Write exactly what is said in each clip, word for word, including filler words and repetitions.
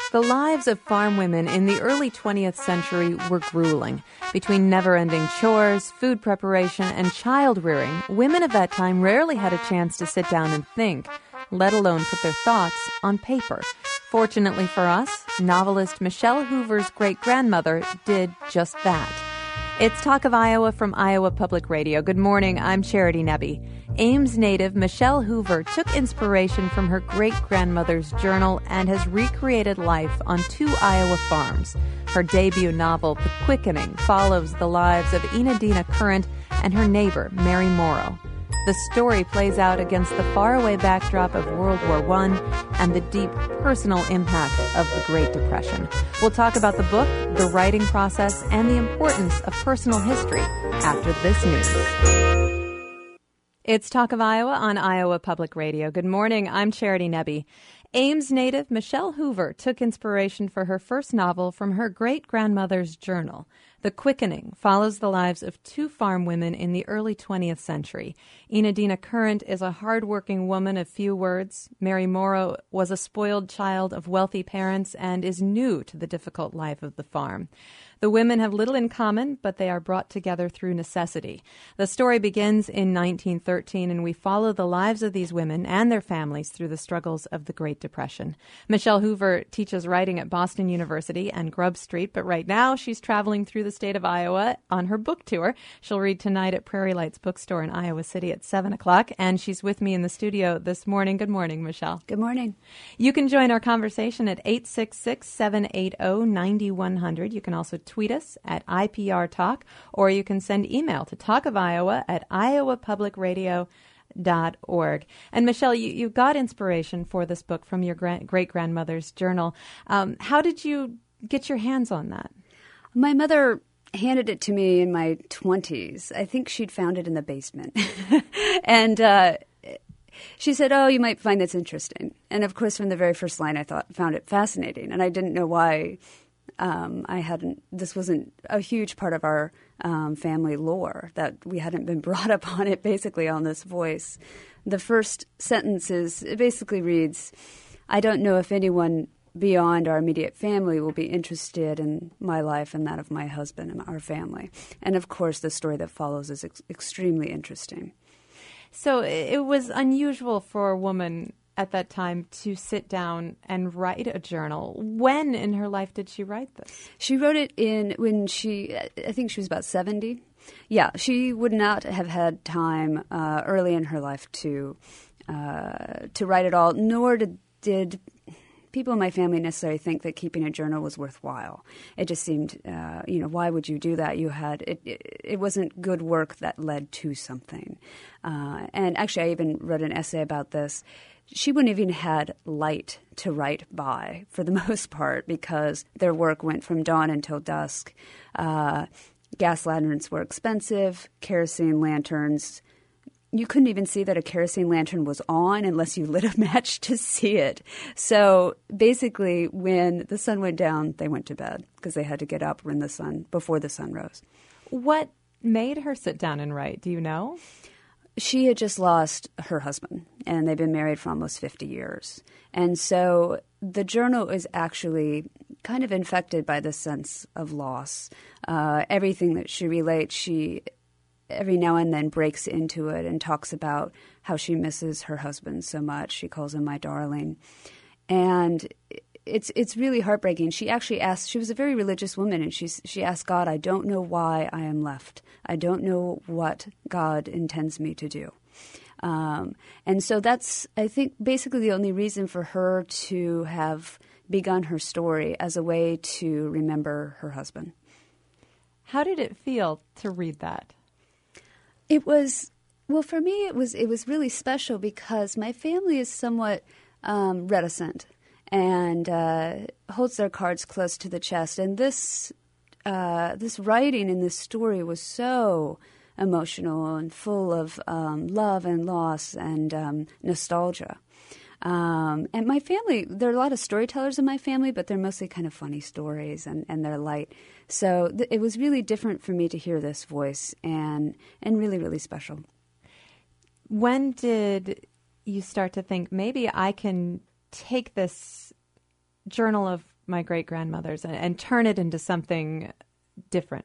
The lives of farm women in the early twentieth century were grueling. Between never-ending chores, food preparation, and child-rearing, women of that time rarely had a chance to sit down and think, let alone put their thoughts on paper. Fortunately for us, novelist Michelle Hoover's great-grandmother did just that. It's Talk of Iowa from Iowa Public Radio. Good morning, I'm Charity Nebbe. Ames native Michelle Hoover took inspiration from her great-grandmother's journal and has recreated life on two Iowa farms. Her debut novel, The Quickening, follows the lives of Enadina Current and her neighbor, Mary Morrow. The story plays out against the faraway backdrop of World War One and the deep personal impact of the Great Depression. We'll talk about the book, the writing process, and the importance of personal history after this news. It's Talk of Iowa on Iowa Public Radio. Good morning, I'm Charity Nebbe. Ames native Michelle Hoover took inspiration for her first novel from her great-grandmother's journal. The Quickening follows the lives of two farm women in the early twentieth century. Enadina Current is a hard-working woman of few words. Mary Morrow was a spoiled child of wealthy parents and is new to the difficult life of the farm. The women have little in common, but they are brought together through necessity. The story begins in nineteen thirteen, and we follow the lives of these women and their families through the struggles of the Great Depression. Michelle Hoover teaches writing at Boston University and Grub Street, but right now she's traveling through the state of Iowa on her book tour. She'll read tonight at Prairie Lights Bookstore in Iowa City at seven o'clock, and she's with me in the studio this morning. Good morning, Michelle. Good morning. You can join our conversation at eight six six, seven eight zero, nine one zero zero. You can also tweet us at I P R Talk, or you can send email to talkofiowa at iowa public radio dot org. And Michelle, you, you got inspiration for this book from your gra- great-grandmother's journal. Um, how did you get your hands on that? My mother handed it to me in my twenties. I think she'd found it in the basement. and uh, she said, oh, you might find this interesting. And of course, from the very first line, I thought found it fascinating. And I didn't know why um, I hadn't, this wasn't a huge part of our um, family lore, that we hadn't been brought up on it basically on this voice. The first sentence is, it basically reads, I don't know if anyone beyond our immediate family will be interested in my life and that of my husband and our family. And of course, the story that follows is ex- extremely interesting. So it was unusual for a woman at that time to sit down and write a journal. When in her life did she write this? She wrote it in when she, I think she was about seventy. Yeah, she would not have had time uh, early in her life to uh, to write it all, nor did, did people in my family necessarily think that keeping a journal was worthwhile. It just seemed, uh, you know, why would you do that? You had it, it. It wasn't good work that led to something. Uh, and actually, I even wrote an essay about this. She wouldn't have even had light to write by for the most part because their work went from dawn until dusk. Uh, gas lanterns were expensive. Kerosene lanterns. You couldn't even see that a kerosene lantern was on unless you lit a match to see it. So basically, when the sun went down, they went to bed because they had to get up when the sun before the sun rose. What made her sit down and write? Do you know? She had just lost her husband, and they've been married for almost fifty years. And so the journal is actually kind of infected by this sense of loss. Uh, everything that she relates, she every now and then breaks into it and talks about how she misses her husband so much. She calls him my darling. And it's it's really heartbreaking. She actually asked, she was a very religious woman, and she's, she asked God, I don't know why I am left. I don't know what God intends me to do. Um, and so that's, I think, basically the only reason for her to have begun her story as a way to remember her husband. How did it feel to read that? It was, well, for me, it was it was really special because my family is somewhat um, reticent and uh, holds their cards close to the chest. And this uh, this writing in this story was so emotional and full of um, love and loss and um, nostalgia. Um, and my family, there are a lot of storytellers in my family, but they're mostly kind of funny stories and, and they're light. So th- it was really different for me to hear this voice and and really, really special. When did you start to think, maybe I can take this journal of my great-grandmothers and, and turn it into something different?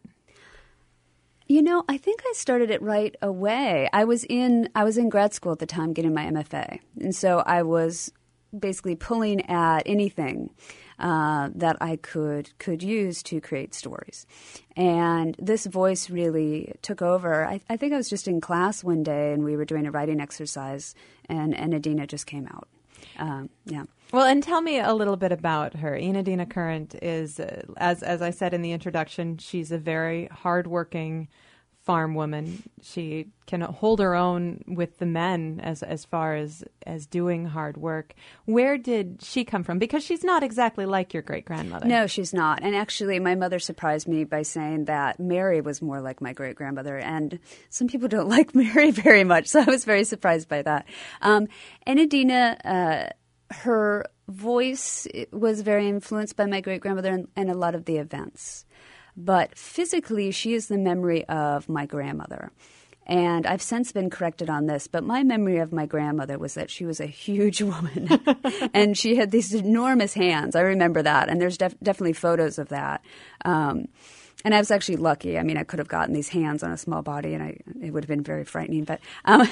You know, I think I started it right away. I was in I was in grad school at the time getting my M F A. And so I was basically pulling at anything uh, that I could could use to create stories. And this voice really took over. I, I think I was just in class one day and we were doing a writing exercise and, and Enadina just came out. Um, yeah. Well, and tell me a little bit about her. Enadina Current is, uh, as as I said in the introduction, she's a very hardworking farm woman. She can hold her own with the men as as far as as doing hard work. Where did she come from? Because she's not exactly like your great-grandmother. No, she's not. And actually, my mother surprised me by saying that Mary was more like my great-grandmother. And some people don't like Mary very much, so I was very surprised by that. Um, Enadina, uh, her voice was very influenced by my great-grandmother and, and a lot of the events. But physically, she is the memory of my grandmother. And I've since been corrected on this, but my memory of my grandmother was that she was a huge woman. And she had these enormous hands. I remember that. And there's def- definitely photos of that. Um, and I was actually lucky. I mean, I could have gotten these hands on a small body, and I, it would have been very frightening. But um,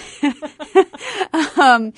um,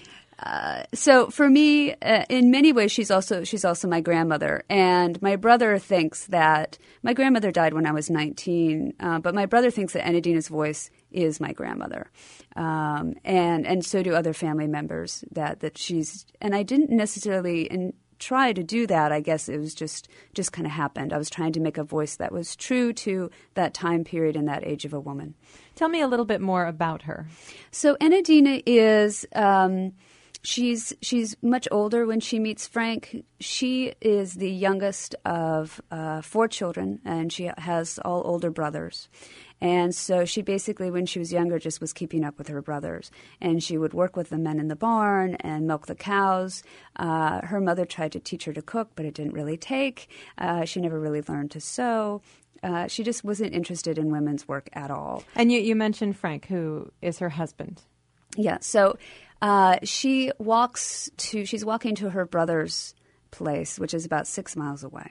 Uh, so for me, uh, in many ways, she's also she's also my grandmother. And my brother thinks that my grandmother died when I was nineteen, uh, but my brother thinks that Enadina's voice is my grandmother, um, and and so do other family members. That that she's and I didn't necessarily in, try to do that. I guess it was just just kind of happened. I was trying to make a voice that was true to that time period and that age of a woman. Tell me a little bit more about her. So Enadina is. Um, She's she's much older when she meets Frank. She is the youngest of uh, four children, and she has all older brothers. And so she basically, when she was younger, just was keeping up with her brothers. And she would work with the men in the barn and milk the cows. Uh, her mother tried to teach her to cook, but it didn't really take. Uh, she never really learned to sew. Uh, she just wasn't interested in women's work at all. And you, you mentioned Frank, who is her husband. Yeah, so uh, she walks to, she's walking to her brother's place, which is about six miles away.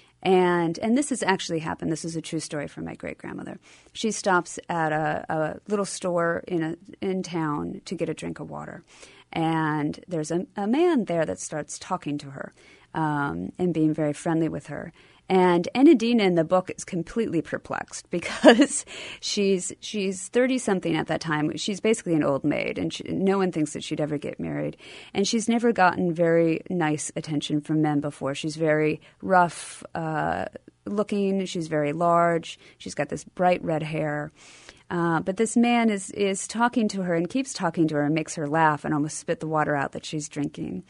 And and this has actually happened. This is a true story from my great-grandmother. She stops at a, a little store in a in town to get a drink of water. And there's a, a man there that starts talking to her um, and being very friendly with her. And Enadina in the book is completely perplexed because she's she's thirty-something at that time. She's basically an old maid, and she, no one thinks that she'd ever get married. And she's never gotten very nice attention from men before. She's very rough uh, looking. She's very large. She's got this bright red hair. Uh, but this man is, is talking to her and keeps talking to her and makes her laugh and almost spit the water out that she's drinking.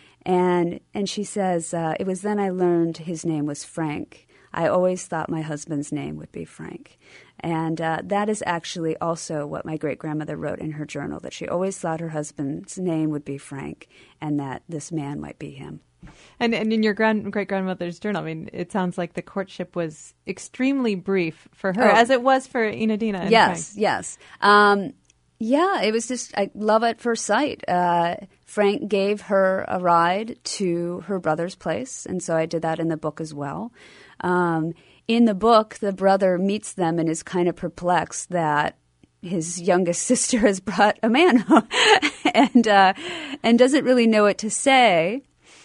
And and she says, uh, it was then I learned his name was Frank. I always thought my husband's name would be Frank. And uh, that is actually also what my great-grandmother wrote in her journal, that she always thought her husband's name would be Frank and that this man might be him. And, and in your grand, great-grandmother's journal, I mean, it sounds like the courtship was extremely brief for her, oh. as it was for Enadina and yes, Frank. Yes, yes. Um, yeah, it was just, I love at first sight. Uh, Frank gave her a ride to her brother's place, and so I did that in the book as well. Um, in the book, the brother meets them and is kind of perplexed that his youngest sister has brought a man home and, uh, and doesn't really know what to say,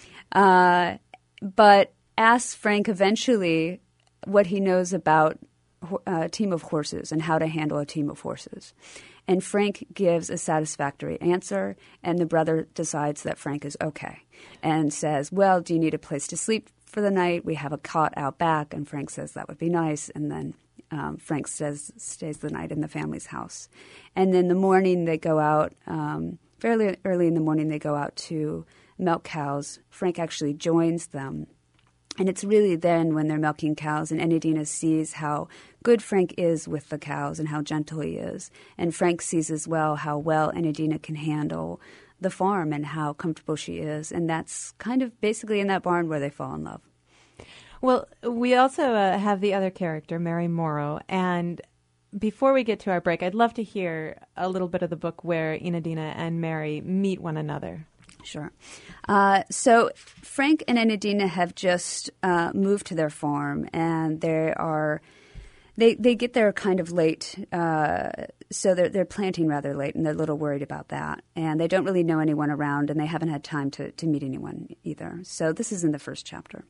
uh, but asks Frank eventually what he knows about a team of horses and how to handle a team of horses. And Frank gives a satisfactory answer, and the brother decides that Frank is okay and says, well, do you need a place to sleep for the night? We have a cot out back. And Frank says that would be nice. And then um, Frank says stays the night in the family's house. And in the morning they go out, um, fairly early in the morning they go out to milk cows. Frank actually joins them. And it's really then when they're milking cows and Enadina sees how good Frank is with the cows and how gentle he is. And Frank sees as well how well Enadina can handle the farm and how comfortable she is. And that's kind of basically in that barn where they fall in love. Well, we also uh, have the other character, Mary Morrow. And before we get to our break, I'd love to hear a little bit of the book where Enadina and Mary meet one another. Sure. Uh, so Frank and Enadina have just uh, moved to their farm, and they are they they get there kind of late. Uh, so they're they're planting rather late, and they're a little worried about that. And they don't really know anyone around, and they haven't had time to, to meet anyone either. So this is in the first chapter.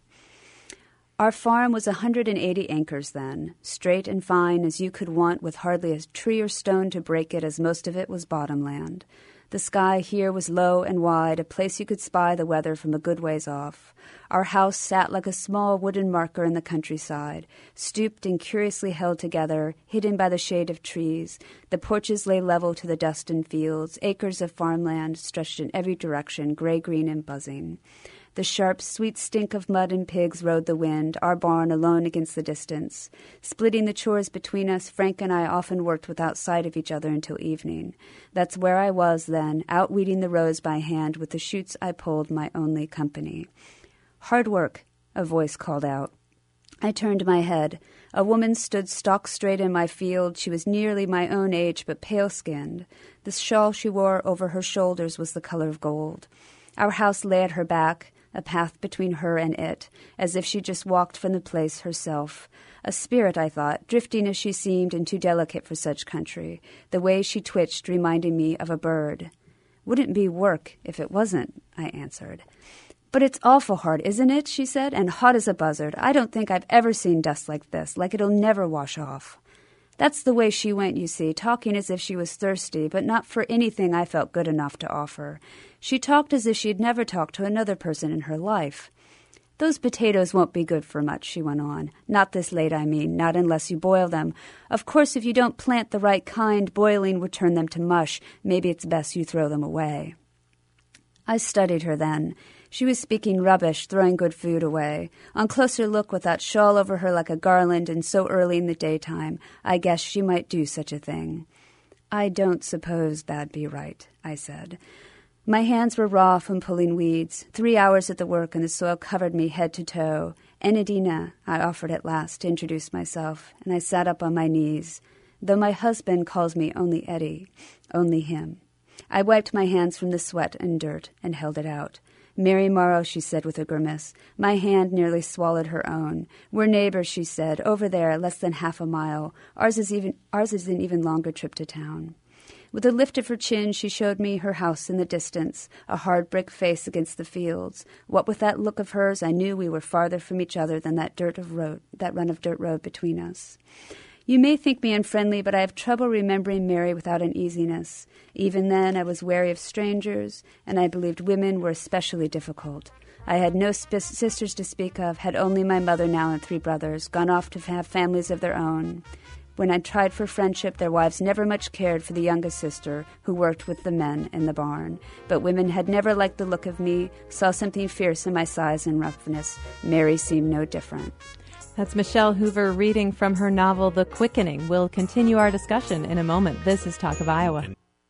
Our farm was one hundred eighty acres then, straight and fine as you could want, with hardly a tree or stone to break it, as most of it was bottom land. The sky here was low and wide, a place you could spy the weather from a good ways off. Our house sat like a small wooden marker in the countryside, stooped and curiously held together, hidden by the shade of trees. The porches lay level to the dust and fields, acres of farmland stretched in every direction, gray-green and buzzing. The sharp, sweet stink of mud and pigs rode the wind, our barn alone against the distance. Splitting the chores between us, Frank and I often worked without sight of each other until evening. That's where I was then, out weeding the rows by hand with the shoots I pulled, my only company. "Hard work," a voice called out. I turned my head. A woman stood stock straight in my field. She was nearly my own age, but pale-skinned. The shawl she wore over her shoulders was the color of gold. Our house lay at her back, a path between her and it, as if she just walked from the place herself. A spirit, I thought, drifting as she seemed and too delicate for such country. The way she twitched reminded me of a bird. "Wouldn't be work if it wasn't," I answered. "But it's awful hard, isn't it?" she said, "and hot as a buzzard. I don't think I've ever seen dust like this, like it'll never wash off." That's the way she went, you see, talking as if she was thirsty, but not for anything I felt good enough to offer. She talked as if she'd never talked to another person in her life. "Those potatoes won't be good for much," she went on. "Not this late, I mean, not unless you boil them. Of course, if you don't plant the right kind, boiling would turn them to mush. Maybe it's best you throw them away." I studied her then. She was speaking rubbish, throwing good food away. On closer look, with that shawl over her like a garland, and so early in the daytime, I guessed she might do such a thing. "I don't suppose that'd be right," I said. My hands were raw from pulling weeds. Three hours at the work, and the soil covered me head to toe. "Enadina," I offered at last to introduce myself, and I sat up on my knees, though my husband calls me only Eddie, only him. I wiped my hands from the sweat and dirt and held it out. "Mary Morrow," she said with a grimace. My hand nearly swallowed her own. "We're neighbors," she said, "over there, less than half a mile. Ours is even ours is an even longer trip to town." With a lift of her chin, she showed me her house in the distance, a hard brick face against the fields. What with that look of hers, I knew we were farther from each other than that dirt of road, that run of dirt road between us. You may think me unfriendly, but I have trouble remembering Mary without uneasiness. Even then, I was wary of strangers, and I believed women were especially difficult. I had no sp- sisters to speak of, had only my mother now and three brothers, gone off to have families of their own. When I tried for friendship, their wives never much cared for the youngest sister, who worked with the men in the barn. But women had never liked the look of me, saw something fierce in my size and roughness. Mary seemed no different. That's Michelle Hoover reading from her novel, The Quickening. We'll continue our discussion in a moment. This is Talk of Iowa.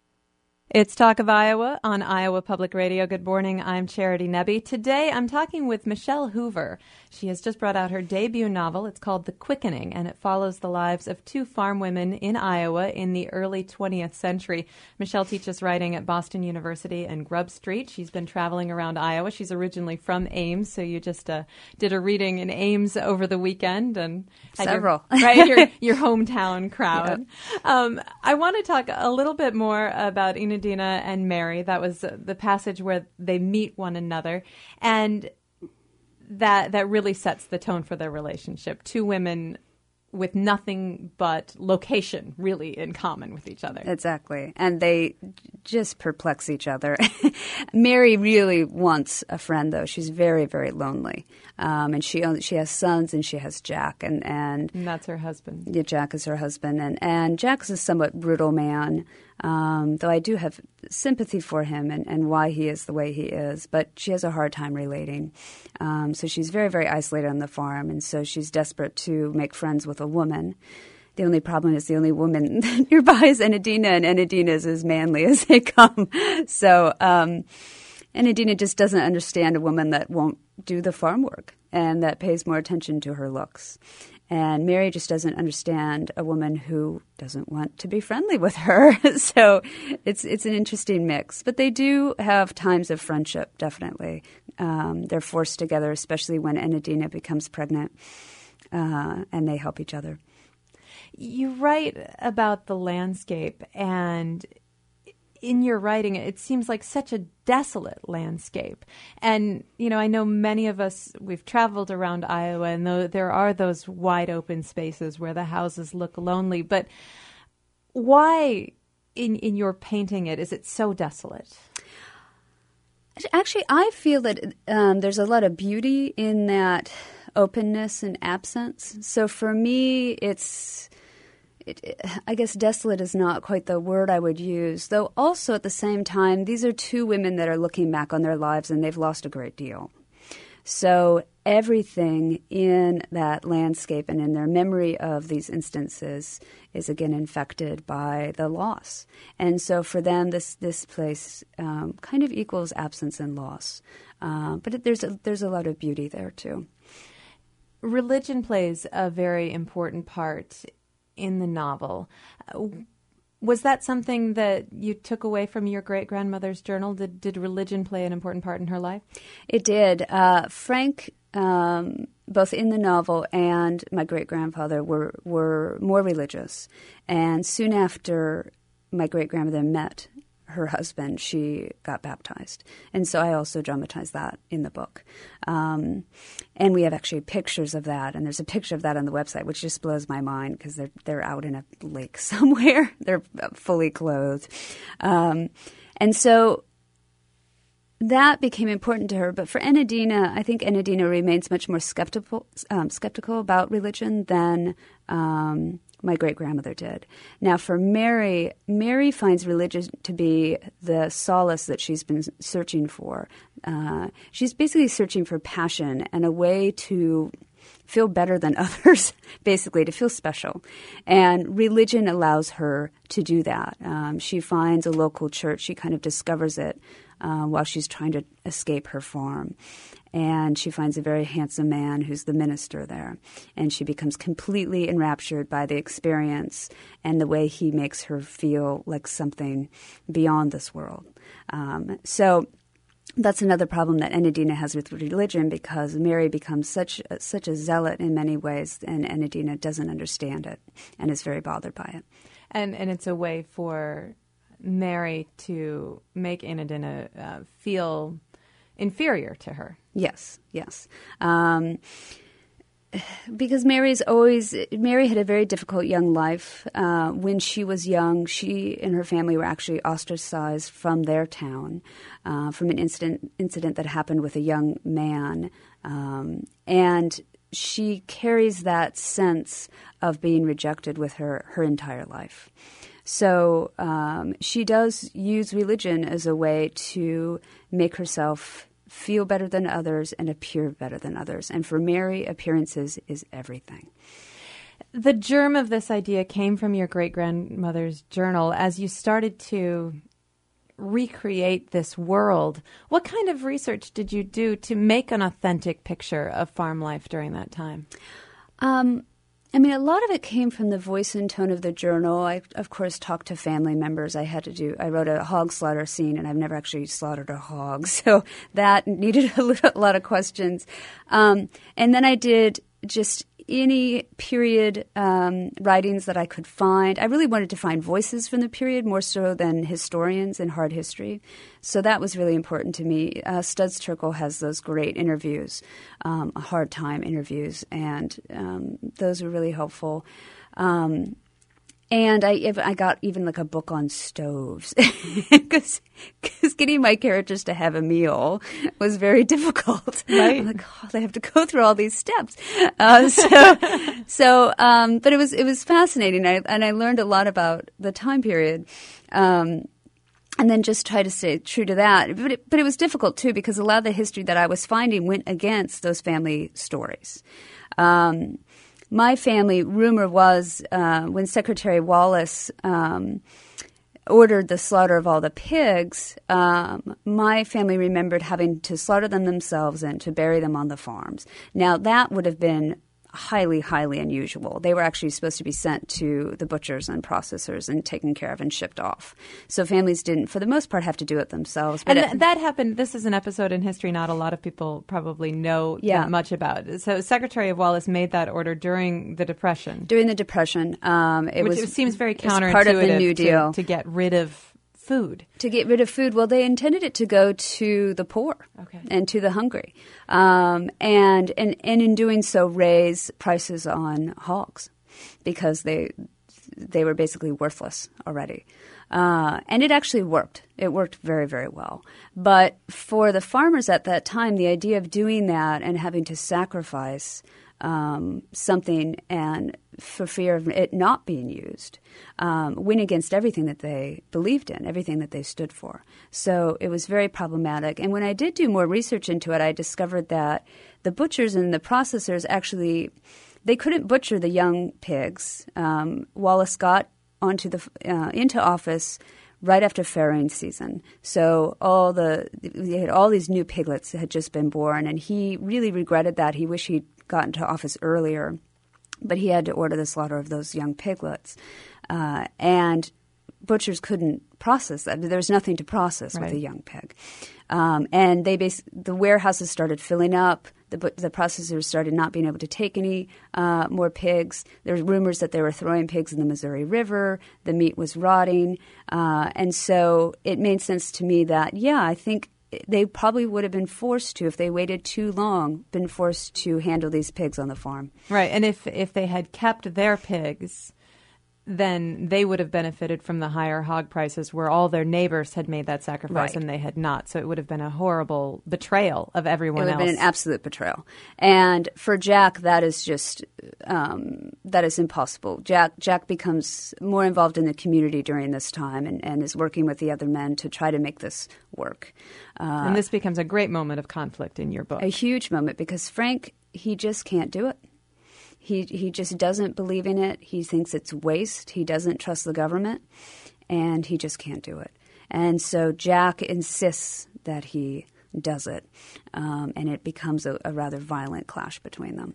It's Talk of Iowa on Iowa Public Radio. Good morning. I'm Charity Nebbe. Today I'm talking with Michelle Hoover. She has just brought out her debut novel. It's called The Quickening, and it follows the lives of two farm women in Iowa in the early twentieth century. Michelle teaches writing at Boston University and Grub Street. She's been traveling around Iowa. She's originally from Ames, so you just uh, did a reading in Ames over the weekend. and Several. Your, right, your, your hometown crowd. Yep. Um, I want to talk a little bit more about Enadina and Mary. That was the passage where they meet one another, and that that really sets the tone for their relationship. Two women with nothing but location really in common with each other. Exactly. And they just perplex each other. Mary really wants a friend, though. She's very, very lonely. Um, and she owns, she has sons, and she has Jack. And, and, and that's her husband. Yeah, Jack is her husband. And, and Jack is a somewhat brutal man, um, though I do have sympathy for him and, and why he is the way he is. But she has a hard time relating. Um, so she's very, very isolated on the farm. And so she's desperate to make friends with a woman. The only problem is the only woman nearby is Enadina, and Enadina is as manly as they come. So um, Enadina just doesn't understand a woman that won't do the farm work and that pays more attention to her looks. And Mary just doesn't understand a woman who doesn't want to be friendly with her. So it's it's an interesting mix. But they do have times of friendship, definitely. Um, they're forced together, especially when Enadina becomes pregnant, uh, and they help each other. You write about the landscape, and in your writing, it seems like such a desolate landscape. And, you know, I know many of us, we've traveled around Iowa, and though there are those wide open spaces where the houses look lonely. But why, in, in your painting it, is it so desolate? Actually, I feel that um, there's a lot of beauty in that openness and absence. So for me, it's... It, I guess desolate is not quite the word I would use, though also at the same time, these are two women that are looking back on their lives and they've lost a great deal. So everything in that landscape and in their memory of these instances is again infected by the loss. And so for them, this this place um, kind of equals absence and loss. Uh, but it, there's a, there's a lot of beauty there too. Religion plays a very important part in the novel. Was that something that you took away from your great-grandmother's journal? Did, did religion play an important part in her life? It did. Uh, Frank, um, both in the novel and my great-grandfather, were, were more religious. And soon after my great-grandmother met her husband, she got baptized. And so I also dramatized that in the book. Um, and we have actually pictures of that, and there's a picture of that on the website, which just blows my mind because they're, they're out in a lake somewhere. They're fully clothed. Um, and so that became important to her. But for Enadina, I think Enadina remains much more skeptical, um, skeptical about religion than um my great-grandmother did. Now, for Mary, Mary finds religion to be the solace that she's been searching for. Uh, she's basically searching for passion and a way to feel better than others, basically, to feel special. And religion allows her to do that. Um, she finds a local church. She kind of discovers it uh, while she's trying to escape her farm. And she finds a very handsome man who's the minister there. And she becomes completely enraptured by the experience and the way he makes her feel like something beyond this world. Um, so that's another problem that Enadina has with religion, because Mary becomes such a, such a zealot in many ways, and Enadina doesn't understand it and is very bothered by it. And and it's a way for Mary to make Enadina uh, feel inferior to her. Yes, yes. Um, because Mary's always, Mary had a very difficult young life. Uh, when she was young, she and her family were actually ostracized from their town, uh, from an incident incident that happened with a young man. Um, and she carries that sense of being rejected with her her entire life. So um, she does use religion as a way to make herself feel better than others and appear better than others. And for Mary, appearances is everything. The germ of this idea came from your great-grandmother's journal. As you started to recreate this world, what kind of research did you do to make an authentic picture of farm life during that time? Um, I mean, a lot of it came from the voice and tone of the journal. I, of course, talked to family members. I had to do, I wrote a hog slaughter scene, and I've never actually slaughtered a hog. So that needed a, little, a lot of questions. Um, and then I did just any period um, writings that I could find. I really wanted to find voices from the period more so than historians in hard history. So that was really important to me. Uh, Studs Terkel has those great interviews, um, hard time interviews, and um, those were really helpful. Um, and I, I got even like a book on stoves because getting my characters to have a meal was very difficult. Right. I'm like, oh, they have to go through all these steps. Uh, so, so, um, but it was it was fascinating, I, and I learned a lot about the time period. Um, And then just try to stay true to that. But it, but it was difficult, too, because a lot of the history that I was finding went against those family stories. Um, my family, rumor was, uh, when Secretary Wallace um, ordered the slaughter of all the pigs, um, my family remembered having to slaughter them themselves and to bury them on the farms. Now, that would have been highly, highly unusual. They were actually supposed to be sent to the butchers and processors and taken care of and shipped off. So families didn't, for the most part, have to do it themselves. But and th- it, that happened. This is an episode in history not a lot of people probably know yeah. that much about. So Secretary of Wallace made that order during the Depression. During the Depression. Um, it Which was, it seems very counterintuitive part of the New Deal. To, to get rid of food. To get rid of food. Well, they intended it to go to the poor okay. and to the hungry. Um, and, and, and in doing so, raise prices on hogs because they they were basically worthless already. Uh, and it actually worked. It worked very, very well. But for the farmers at that time, the idea of doing that and having to sacrifice um, something and for fear of it not being used, um, went against everything that they believed in, everything that they stood for. So it was very problematic. And when I did do more research into it, I discovered that the butchers and the processors actually, they couldn't butcher the young pigs. Um, Wallace got onto the uh, into office right after farrowing season. So all the they had all these new piglets that had just been born, and he really regretted that. He wished he'd gotten to office earlier. But he had to order the slaughter of those young piglets. Uh, and butchers couldn't process that. There was nothing to process right. with a young pig. Um, and they bas- the warehouses started filling up. The, the processors started not being able to take any uh, more pigs. There were rumors that they were throwing pigs in the Missouri River. The meat was rotting. Uh, and so it made sense to me that, yeah, I think they probably would have been forced to, if they waited too long, been forced to handle these pigs on the farm. Right. And if, if they had kept their pigs, then they would have benefited from the higher hog prices where all their neighbors had made that sacrifice right. and they had not. So it would have been a horrible betrayal of everyone else. It would have else. been an absolute betrayal. And for Jack, that is just, um, that is impossible. Jack Jack becomes more involved in the community during this time and, and is working with the other men to try to make this work. Uh, and this becomes a great moment of conflict in your book. A huge moment because Frank, he just can't do it. He he just doesn't believe in it. He thinks it's waste. He doesn't trust the government, and he just can't do it. And so Jack insists that he does it, um, and it becomes a, a rather violent clash between them.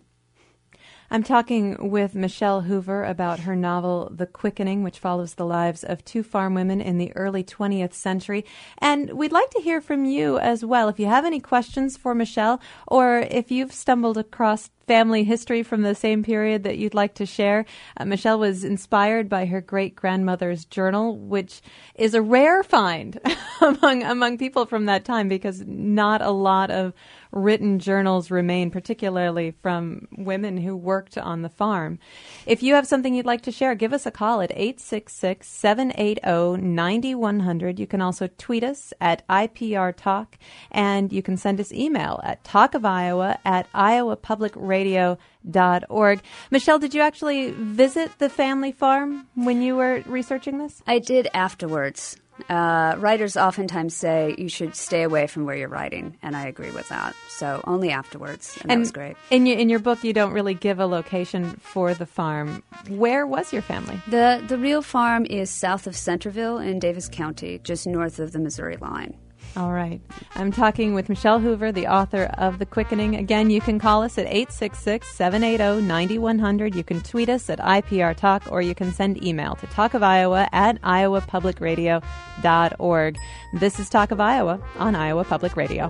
I'm talking with Michelle Hoover about her novel, The Quickening, which follows the lives of two farm women in the early twentieth century. And we'd like to hear from you as well. If you have any questions for Michelle, or if you've stumbled across family history from the same period that you'd like to share. Uh, Michelle was inspired by her great-grandmother's journal, which is a rare find among among people from that time because not a lot of written journals remain, particularly from women who worked on the farm. If you have something you'd like to share, give us a call at eight six six, seven eight zero, nine one zero zero. You can also tweet us at I P R Talk, and you can send us email at talkofiowa at iowa public radio dot org. Michelle, did you actually visit the family farm when you were researching this? I did afterwards. Uh, writers oftentimes say you should stay away from where you're writing, and I agree with that. So only afterwards, and, and that was great. In your, in your book, you don't really give a location for the farm. Where was your family? The, the real farm is south of Centerville in Davis County, just north of the Missouri line. All right. I'm talking with Michelle Hoover, the author of The Quickening. Again, you can call us at eight six six, seven eight zero, nine one zero zero. You can tweet us at I P R Talk, or you can send email to talkofiowa at iowa public radio dot org. This is Talk of Iowa on Iowa Public Radio.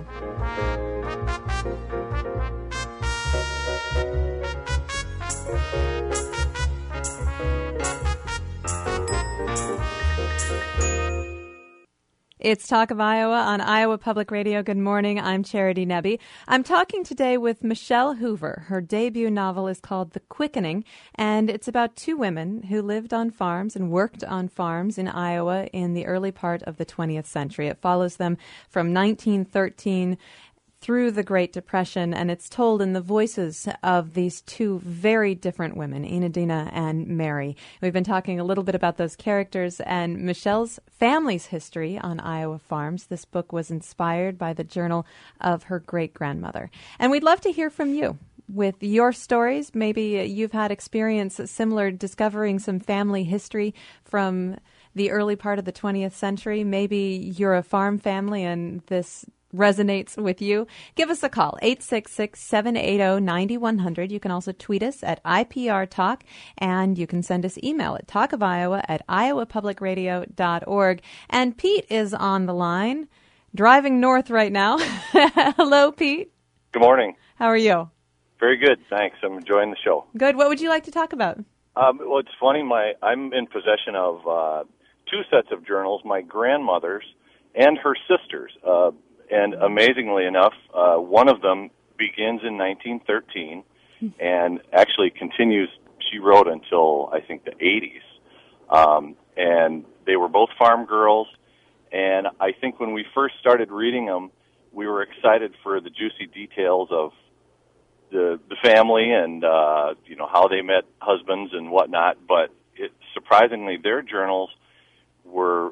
It's Talk of Iowa on Iowa Public Radio. Good morning. I'm Charity Nebbe. I'm talking today with Michelle Hoover. Her debut novel is called The Quickening, and it's about two women who lived on farms and worked on farms in Iowa in the early part of the twentieth century. It follows them from nineteen thirteen through the Great Depression, and it's told in the voices of these two very different women, Enadina and Mary. We've been talking a little bit about those characters and Michelle's family's history on Iowa farms. This book was inspired by the journal of her great-grandmother. And we'd love to hear from you with your stories. Maybe you've had experience similar, discovering some family history from the early part of the twentieth century. Maybe you're a farm family and this resonates with you, give us a call, eight six six, seven eight zero, nine one zero zero. You can also tweet us at I P R Talk, and you can send us email at talkofiowa at iowa public radio dot org. And Pete is on the line, driving north right now. Hello, Pete. Good morning. How are you? Very good, thanks. I'm enjoying the show. Good. What would you like to talk about? Um, well, it's funny. My I'm in possession of uh, two sets of journals, my grandmother's and her sister's. Uh, and amazingly enough, uh, one of them begins in nineteen thirteen and actually continues, she wrote until, I think, the eighties. Um, and they were both farm girls. And I think when we first started reading them, we were excited for the juicy details of the the family and, uh, you know, how they met husbands and whatnot. But it, surprisingly, their journals were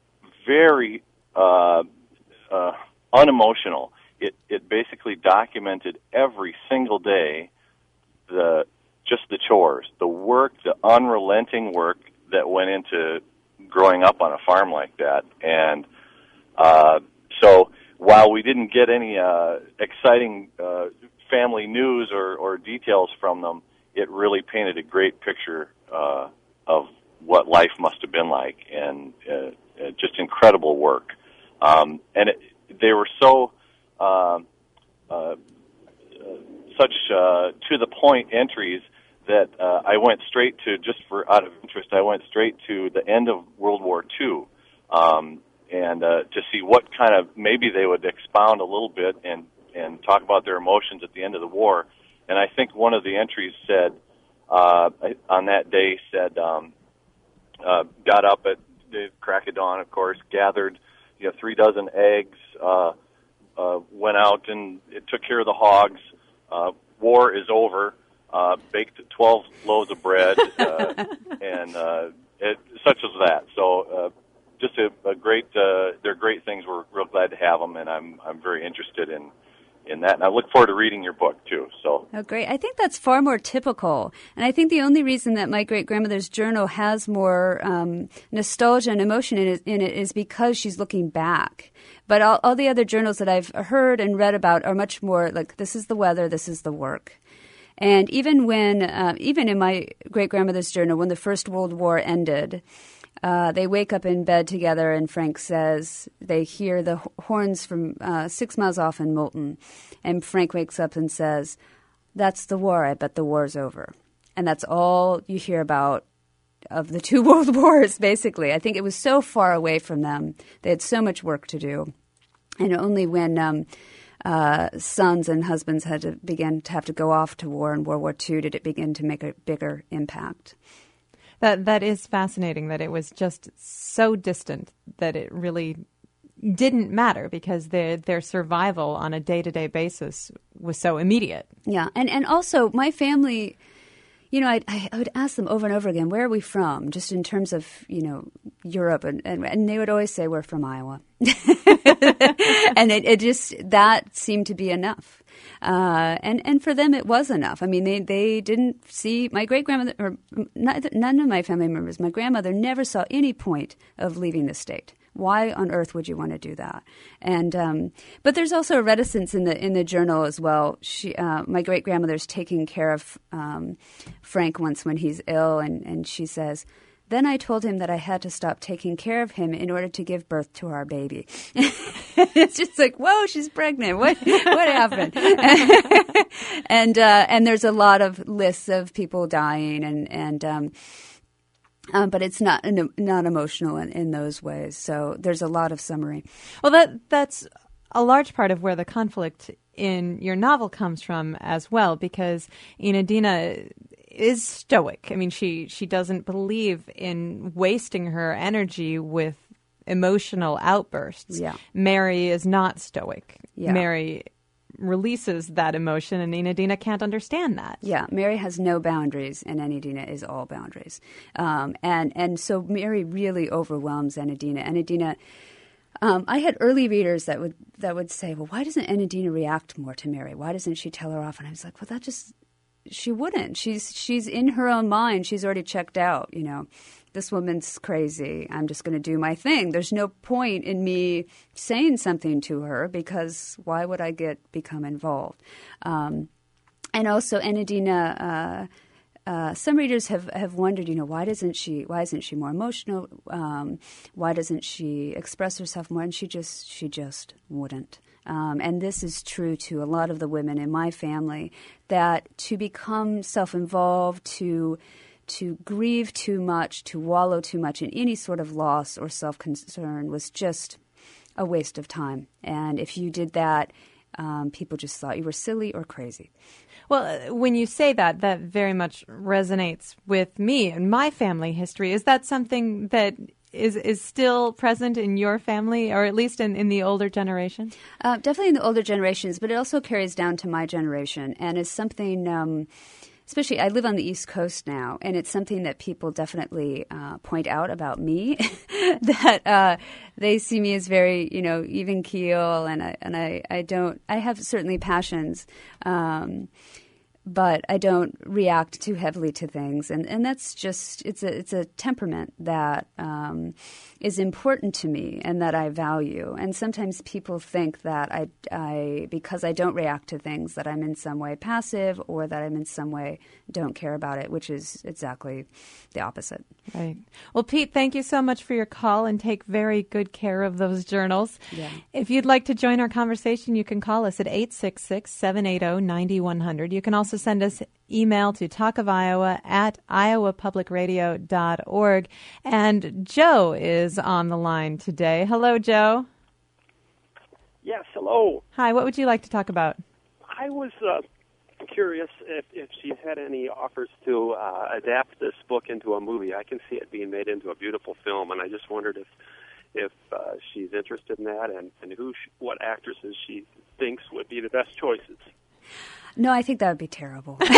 very uh, uh, unemotional. It it basically documented every single day the just the chores, the work, the unrelenting work that went into growing up on a farm like that. And uh, so while we didn't get any uh, exciting uh, family news or, or details from them, it really painted a great picture uh, of what life must have been like, and uh, just incredible work. Um, and it, they were so uh, uh, such uh, to-the-point entries that uh, I went straight to, just for out of interest, I went straight to the end of World War Two, um, and uh, to see what kind of, maybe they would expound a little bit and, and talk about their emotions at the end of the war. And I think one of the entries said, uh, on that day, said, um, uh, got up at the crack of dawn, of course, gathered, you know, three dozen eggs, uh, uh, went out and it took care of the hogs. Uh, war is over. Uh, baked twelve loaves of bread, uh, and uh, it, such as that. So, uh, just a, a great. Uh, they're great things. We're real glad to have them, and I'm I'm very interested in. in that, and I look forward to reading your book, too. So. Oh, great. I think that's far more typical. And I think the only reason that my great-grandmother's journal has more um, nostalgia and emotion in it, in it is because she's looking back. But all, all the other journals that I've heard and read about are much more like, this is the weather, this is the work. And even when, uh, even in my great-grandmother's journal, when the First World War ended, Uh, they wake up in bed together, and Frank says they hear the horns from uh, six miles off in Moulton. And Frank wakes up and says, that's the war. I bet the war's over. And that's all you hear about of the two world wars, basically. I think it was so far away from them. They had so much work to do. And only when um, uh, sons and husbands had to begin to have to go off to war in World War Two did it begin to make a bigger impact. That that is fascinating, that it was just so distant that it really didn't matter because their their survival on a day-to-day basis was so immediate. Yeah, and, and also my family, you know, I, I would ask them over and over again, where are we from, just in terms of, you know, Europe, and, and, and they would always say, we're from Iowa. And it, it just, that seemed to be enough. Uh, and, and for them, it was enough. I mean, they, they didn't see, my great-grandmother, or not, none of my family members, my grandmother never saw any point of leaving the state. Why on earth would you want to do that? And um, but there's also a reticence in the in the journal as well. She, uh, my great-grandmother's taking care of um, Frank once when he's ill, and, and she says, then I told him that I had to stop taking care of him in order to give birth to our baby. It's just like, whoa, she's pregnant. What what happened? and uh, and there's a lot of lists of people dying, and and um, um, but it's not not emotional in, in those ways. So there's a lot of summary. Well, that that's a large part of where the conflict in your novel comes from as well, because Enadina is stoic. I mean, she she doesn't believe in wasting her energy with emotional outbursts. Yeah. Mary is not stoic. Yeah. Mary releases that emotion, and Enadina can't understand that. Yeah, Mary has no boundaries, and Enadina is all boundaries. Um, and, and so Mary really overwhelms Enadina. Enadina, um, I had early readers that would that would say, well, why doesn't Enadina react more to Mary? Why doesn't she tell her off? And I was like, well, that just... She wouldn't. She's she's in her own mind. She's already checked out, you know. this woman's crazy. I'm just going to do my thing. There's no point in me saying something to her because why would I get become involved? Um, and also, Enadina, uh, uh, some readers have, have wondered, you know, why doesn't she? Why isn't she more emotional? Um, why doesn't she express herself more? And she just she just wouldn't. Um, and this is true to a lot of the women in my family, that to become self-involved, to to grieve too much, to wallow too much in any sort of loss or self-concern was just a waste of time. And if you did that, um, people just thought you were silly or crazy. Well, when you say that, that very much resonates with me and my family history. Is that something that is is still present in your family, or at least in, in the older generation? Uh, definitely in the older generations, but it also carries down to my generation and is something, um, especially I live on the East Coast now, and it's something that people definitely uh, point out about me, that uh, they see me as very, you know, even keel, and I, and I, I don't, I have certainly passions, um, but I don't react too heavily to things, and, and that's just it's a it's a temperament that um, is important to me and that I value. And sometimes people think that I, I because I don't react to things that I'm in some way passive or that I'm in some way don't care about it, which is exactly the opposite. Right. Well, Pete, thank you so much for your call, and take very good care of those journals. Yeah. If you'd like to join our conversation, you can call us at eight six six, seven eight zero, nine one zero zero. You can also send us email to talk of iowa at iowa public radio dot org. And Joe is on the line today. Hello, Joe. Yes, hello. Hi, what would you like to talk about? I was uh, curious if, if she's had any offers to uh, adapt this book into a movie. I can see it being made into a beautiful film, and I just wondered if if uh, she's interested in that, and, and who, sh- what actresses she thinks would be the best choices. No, I think that would be terrible. um,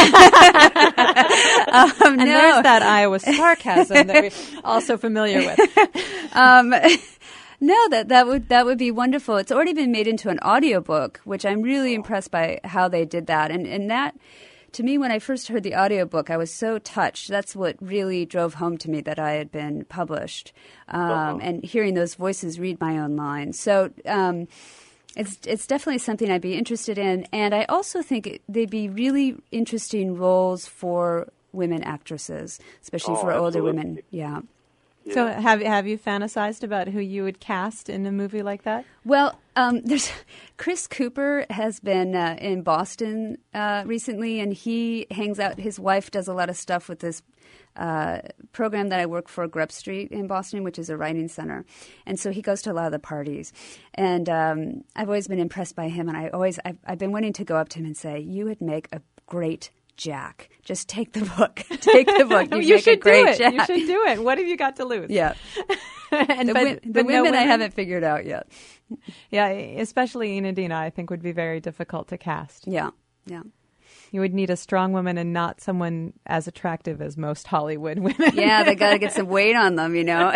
and no. there's that Iowa sarcasm that we're also familiar with. um, no, that that would that would be wonderful. It's already been made into an audiobook, which I'm really impressed by how they did that. And and that, to me, when I first heard the audiobook, I was so touched. That's what really drove home to me that I had been published, um, uh-huh. and hearing those voices read my own lines. So. Um, It's it's definitely something I'd be interested in, and I also think it, they'd be really interesting roles for women actresses, especially oh, for older absolutely. women. Yeah. yeah. So have have you fantasized about who you would cast in a movie like that? Well, um, there's Chris Cooper has been uh, in Boston uh, recently, and he hangs out. His wife does a lot of stuff with this Uh, program that I work for, Grub Street in Boston, which is a writing center. And so he goes to a lot of the parties. And um, I've always been impressed by him. And I always, I've, I've been wanting to go up to him and say, you would make a great Jack. Just take the book. Take the book. You'd you make should a great do it. Jack. You should do it. What have you got to lose? Yeah. and the but, wi- the but women, no women I haven't figured out yet. Yeah, especially Enadina, I think would be very difficult to cast. Yeah. Yeah. You would need a strong woman and not someone as attractive as most Hollywood women. Yeah, they got to get some weight on them, you know.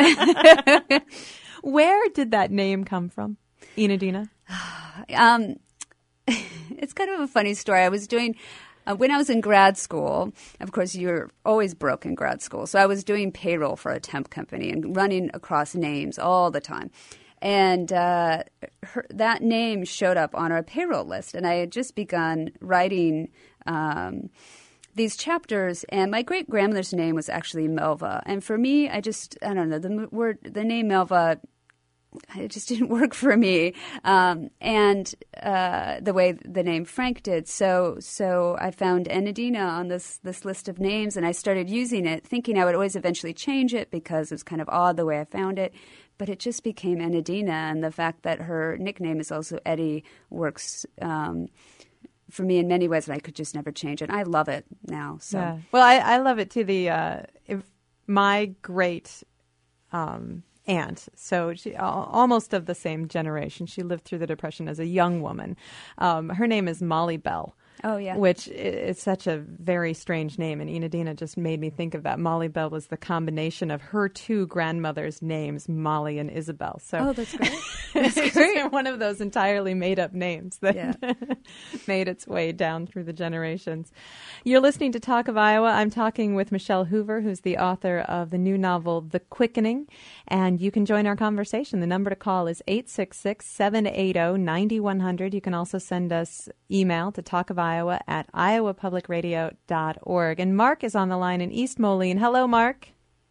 Where did that name come from, Enadina? Um, it's kind of a funny story. I was doing, uh, when I was in grad school, of course, you're always broke in grad school. So I was doing payroll for a temp company and running across names all the time. And uh, her, that name showed up on our payroll list. And I had just begun writing um, these chapters. And my great-grandmother's name was actually Melva. And for me, I just, I don't know, the word, the name Melva, it just didn't work for me, um, and uh, the way the name Frank did. So, so I found Enadina on this this list of names, and I started using it, thinking I would always eventually change it because it was kind of odd the way I found it. But it just became Enadina, and the fact that her nickname is also Eddie works um, for me in many ways, and I could just never change it. I love it now. So, yeah. Well, I, I love it too. The uh, if my great. Um, aunt, so she almost of the same generation. She lived through the Depression as a young woman. Um, her name is Molly Bell. Oh, yeah. Which is such a very strange name. And Enadina just made me think of that. Molly Bell was the combination of her two grandmothers' names, Molly and Isabel. So oh, that's great. That's it's great. One of those entirely made-up names that yeah. made its way down through the generations. You're listening to Talk of Iowa. I'm talking with Michelle Hoover, who's the author of the new novel, The Quickening. And you can join our conversation. The number to call is eight six six, seven eight zero, nine one zero zero. You can also send us email to talkofiowa at iowa public radio dot org. And Mark is on the line in East Moline. Hello, Mark.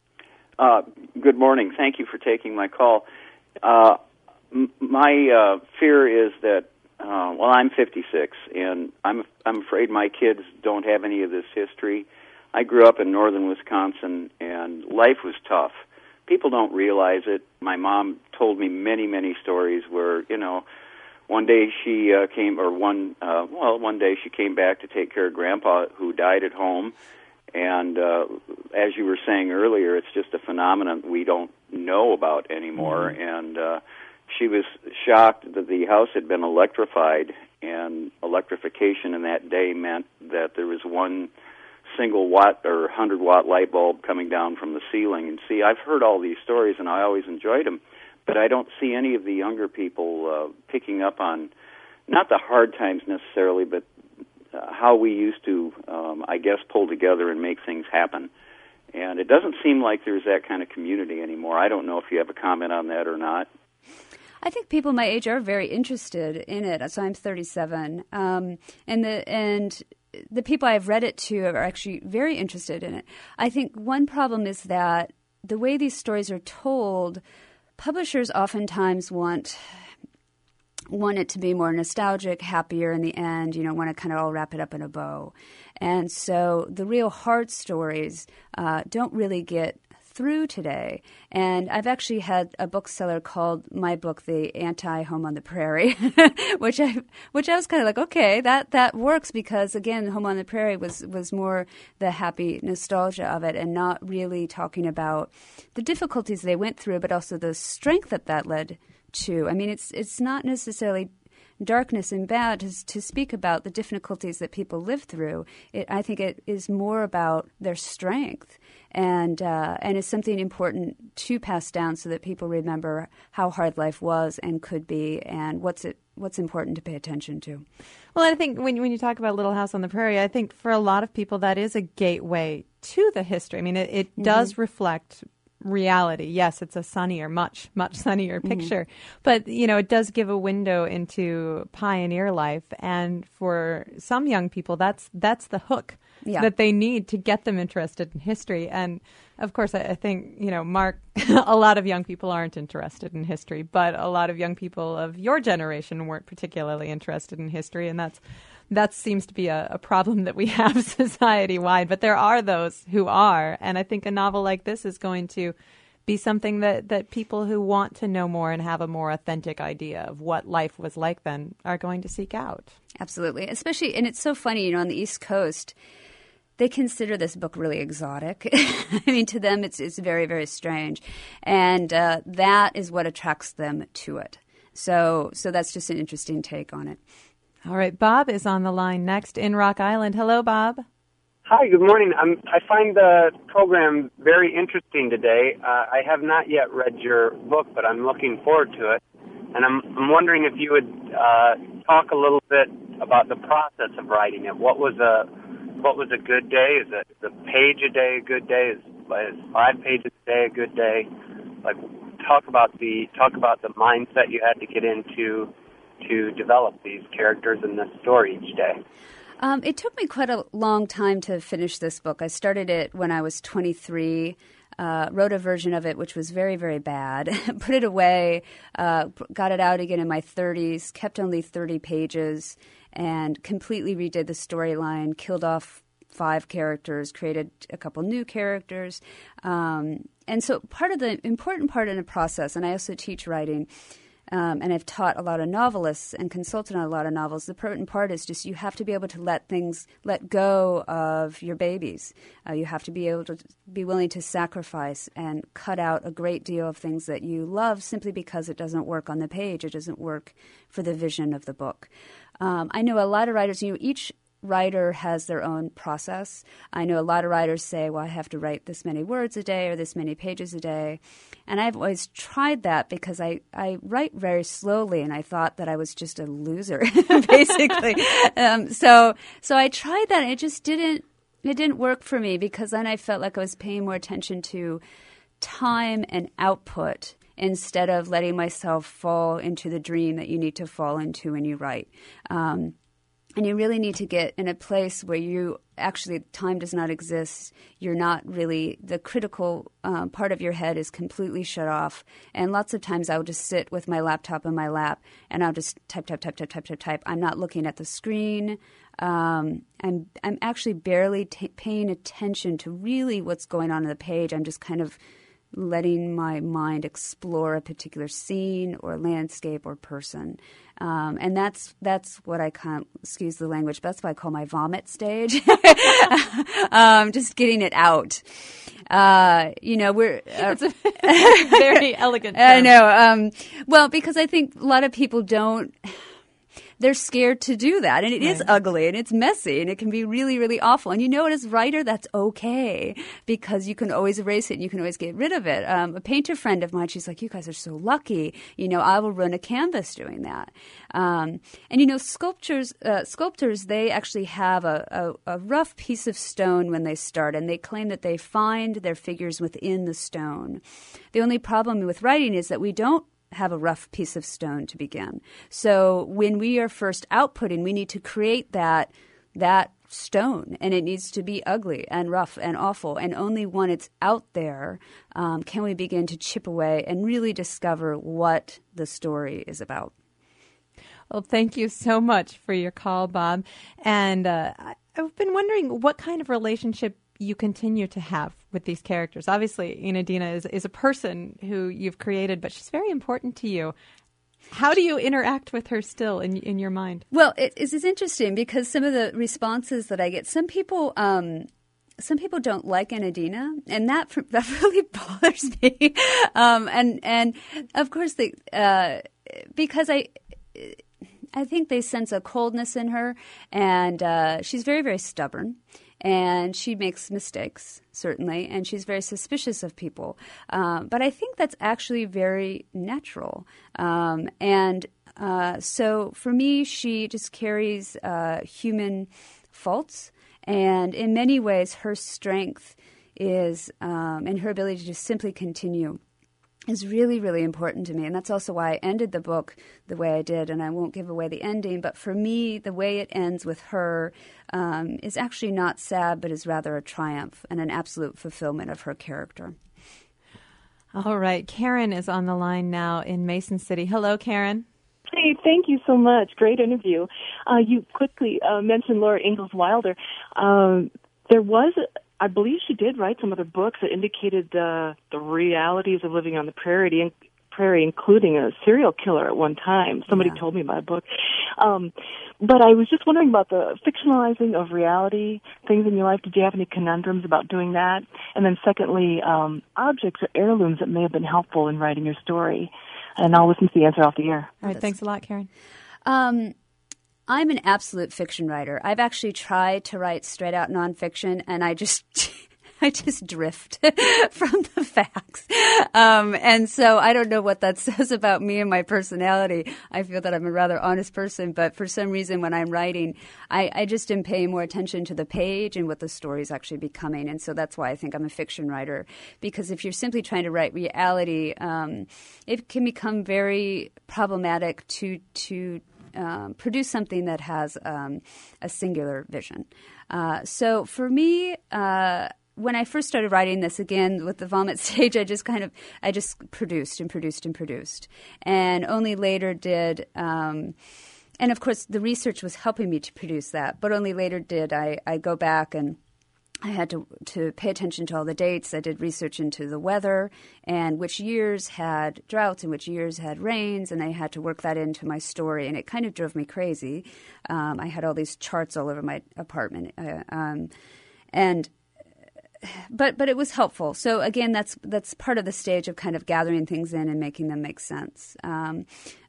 Uh, good morning. Thank you for taking my call. Uh, m- my uh, fear is that, uh, well, I'm fifty-six, and I'm I'm afraid my kids don't have any of this history. I grew up in northern Wisconsin, and life was tough. People don't realize it. My mom told me many, many stories where, you know, one day she uh, came, or one, uh, well, one day she came back to take care of Grandpa, who died at home. And uh, as you were saying earlier, it's just a phenomenon we don't know about anymore. Mm-hmm. And uh, she was shocked that the house had been electrified, and electrification in that day meant that there was one single watt or one hundred watt light bulb coming down from the ceiling. And see, I've heard all these stories, and I always enjoyed them. But I don't see any of the younger people uh, picking up on, not the hard times necessarily, but uh, how we used to, um, I guess, pull together and make things happen. And it doesn't seem like there's that kind of community anymore. I don't know if you have a comment on that or not. I think people my age are very interested in it. So I'm thirty-seven, um, and the and the people I've read it to are actually very interested in it. I think one problem is that the way these stories are told, publishers oftentimes want want it to be more nostalgic, happier in the end, you know, want to kind of all wrap it up in a bow. And so the real hard stories uh, don't really get through today. And I've actually had a bookseller called my book The Anti-Home on the Prairie, which I which I was kind of like, okay, that, that works, because, again, Home on the Prairie was, was more the happy nostalgia of it and not really talking about the difficulties they went through, but also the strength that that led to. I mean, it's it's not necessarily darkness and bad to, to speak about the difficulties that people live through. It, I think it is more about their strength, and uh, and it's something important to pass down so that people remember how hard life was and could be, and what's it what's important to pay attention to. Well, I think when when you talk about Little House on the Prairie, I think for a lot of people that is a gateway to the history. I mean, it, it mm-hmm. does reflect reality. Yes, it's a sunnier, much, much sunnier picture. Mm-hmm. But, you know, it does give a window into pioneer life. And for some young people, that's that's the hook yeah. that they need to get them interested in history. And, of course, I, I think, you know, Mark, a lot of young people aren't interested in history, but a lot of young people of your generation weren't particularly interested in history. And that's That seems to be a, a problem that we have society-wide, but there are those who are, and I think a novel like this is going to be something that, that people who want to know more and have a more authentic idea of what life was like then are going to seek out. Absolutely, especially, and it's so funny, you know, on the East Coast, they consider this book really exotic. I mean, to them, it's it's very, very strange, and uh, that is what attracts them to it. So, so that's just an interesting take on it. All right, Bob is on the line next in Rock Island. Hello, Bob. Hi, good morning. I'm, I find the program very interesting today. Uh, I have not yet read your book, but I'm looking forward to it. And I'm, I'm wondering if you would uh, talk a little bit about the process of writing it. What was a what was a good day? Is it is a page a day a good day? Is, is five pages a day a good day? Like, talk about the talk about the mindset you had to get into to develop these characters in this story each day. Um, it took me quite a long time to finish this book. I started it when I was twenty-three, uh, wrote a version of it which was very, very bad, put it away, uh, got it out again in my thirties, kept only thirty pages, and completely redid the storyline, killed off five characters, created a couple new characters. Um, and so part of the important part in the process, and I also teach writing, Um, and I've taught a lot of novelists and consulted on a lot of novels. The important part is just you have to be able to let things, let go of your babies. Uh, you have to be able to be willing to sacrifice and cut out a great deal of things that you love simply because it doesn't work on the page. It doesn't work for the vision of the book. Um, I know a lot of writers, you know, each writer has their own process. I know a lot of writers say, well, I have to write this many words a day or this many pages a day. And I've always tried that because I, I write very slowly, and I thought that I was just a loser, basically. um, so so I tried that, and it just didn't, it didn't work for me, because then I felt like I was paying more attention to time and output instead of letting myself fall into the dream that you need to fall into when you write. Um, and you really need to get in a place where you actually, time does not exist. You're not really, the critical um, part of your head is completely shut off. And lots of times I'll just sit with my laptop in my lap and I'll just type, type, type, type, type, type, type. I'm not looking at the screen. Um, I'm, I'm actually barely t- paying attention to really what's going on in the page. I'm just kind of letting my mind explore a particular scene or landscape or person. Um, and that's that's what I kind of, excuse the language, but that's what I call my vomit stage. um, just getting it out. Uh, you know, we're... Uh, it's a very elegant term. I know. Um, well, because I think a lot of people don't... They're scared to do that. And it right. is ugly and it's messy and it can be really, really awful. And you know what, as a writer, that's okay, because you can always erase it and you can always get rid of it. Um, a painter friend of mine, she's like, you guys are so lucky. You know, I will run a canvas doing that. Um, and, you know, sculptures, uh, sculptors, they actually have a, a, a rough piece of stone when they start, and they claim that they find their figures within the stone. The only problem with writing is that we don't have a rough piece of stone to begin. So when we are first outputting, we need to create that that stone, and it needs to be ugly and rough and awful. And only when it's out there um, can we begin to chip away and really discover what the story is about. Well, thank you so much for your call, Bob. And uh, I've been wondering what kind of relationship you continue to have with these characters. Obviously, Enadina is, is a person who you've created, but she's very important to you. How do you interact with her still in in your mind? Well, it is it's interesting because some of the responses that I get, some people um, some people don't like Enadina, and that that really bothers me. um, and and of course, they uh, because I. I think they sense a coldness in her, and uh, she's very, very stubborn. And she makes mistakes, certainly, and she's very suspicious of people. Um, but I think that's actually very natural. Um, and uh, so for me, she just carries uh, human faults. And in many ways, her strength is, um, and her ability to just simply continue is really, really important to me. And that's also why I ended the book the way I did, and I won't give away the ending. But for me, the way it ends with her um, is actually not sad, but is rather a triumph and an absolute fulfillment of her character. All right. Karen is on the line now in Mason City. Hello, Karen. Hey, thank you so much. Great interview. Uh, you quickly uh, mentioned Laura Ingalls Wilder. Um, there was... I believe she did write some other books that indicated the the realities of living on the prairie, prairie, including a serial killer at one time. Somebody yeah. told me about a book. Um, but I was just wondering about the fictionalizing of reality, things in your life. Did you have any conundrums about doing that? And then secondly, um, objects or heirlooms that may have been helpful in writing your story. And I'll listen to the answer off the air. All right, thanks a lot, Karen. Um, I'm an absolute fiction writer. I've actually tried to write straight out nonfiction, and I just I just drift from the facts. Um, and so I don't know what that says about me and my personality. I feel that I'm a rather honest person, but for some reason when I'm writing, I, I just am paying more attention to the page and what the story is actually becoming. And so that's why I think I'm a fiction writer, because if you're simply trying to write reality, um, it can become very problematic to to Um, produce something that has um, a singular vision. Uh, so for me, uh, when I first started writing this, again, with the vomit stage, I just kind of, I just produced and produced and produced. And only later did, um, and of course the research was helping me to produce that, but only later did I, I go back and I had to to pay attention to all the dates. I did research into the weather and which years had droughts and which years had rains, and I had to work that into my story, and it kind of drove me crazy. Um, I had all these charts all over my apartment, uh, um, and but but it was helpful. So again, that's that's part of the stage of kind of gathering things in and making them make sense. Um,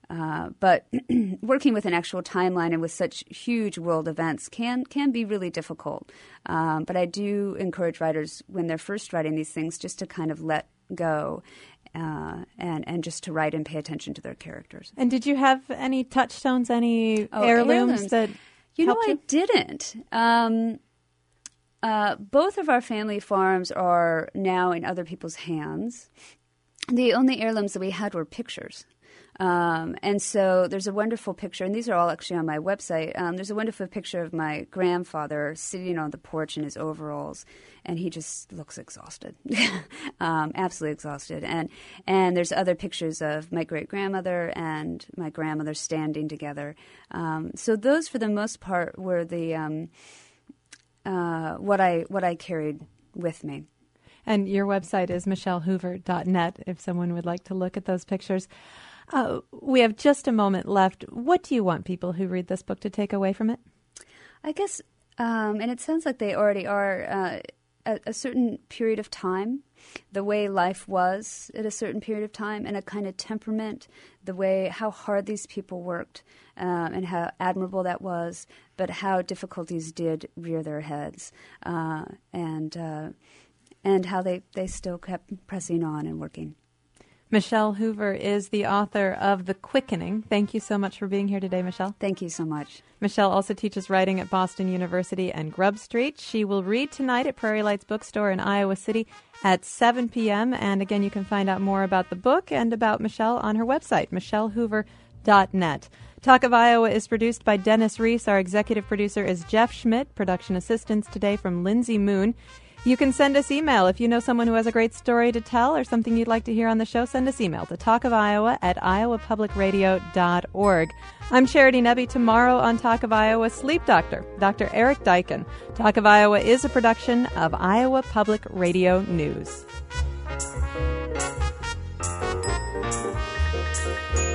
Uh, but working with an actual timeline and with such huge world events can can be really difficult. Um, but I do encourage writers when they're first writing these things just to kind of let go uh, and and just to write and pay attention to their characters. And did you have any touchstones, any oh, heirlooms, heirlooms that you know helped I you? didn't. Um, uh, both of our family farms are now in other people's hands. The only heirlooms that we had were pictures. Um, and so there's a wonderful picture, and these are all actually on my website. Um, there's a wonderful picture of my grandfather sitting on the porch in his overalls, and he just looks exhausted, um, absolutely exhausted. And and there's other pictures of my great-grandmother and my grandmother standing together. Um, so those, for the most part, were the um, uh, what I what I carried with me. And your website is michelle hoover dot net if someone would like to look at those pictures. Uh, we have just a moment left. What do you want people who read this book to take away from it? I guess, um, and it sounds like they already are, uh, a, a certain period of time, the way life was at a certain period of time, and a kind of temperament, the way, how hard these people worked, um, and how admirable that was, but how difficulties did rear their heads, uh, and uh, and how they, they still kept pressing on and working. Michelle Hoover is the author of The Quickening. Thank you so much for being here today, Michelle. Thank you so much. Michelle also teaches writing at Boston University and Grub Street. She will read tonight at Prairie Lights Bookstore in Iowa City at seven p.m. And again, you can find out more about the book and about Michelle on her website, michelle hoover dot net. Talk of Iowa is produced by Dennis Reese. Our executive producer is Jeff Schmidt. Production assistance today from Lindsay Moon. You can send us email. If you know someone who has a great story to tell or something you'd like to hear on the show, send us email to talk of iowa at iowa public radio dot org. I'm Charity Nebbe. Tomorrow on Talk of Iowa, Sleep Doctor, Doctor Eric Dyken. Talk of Iowa is a production of Iowa Public Radio News.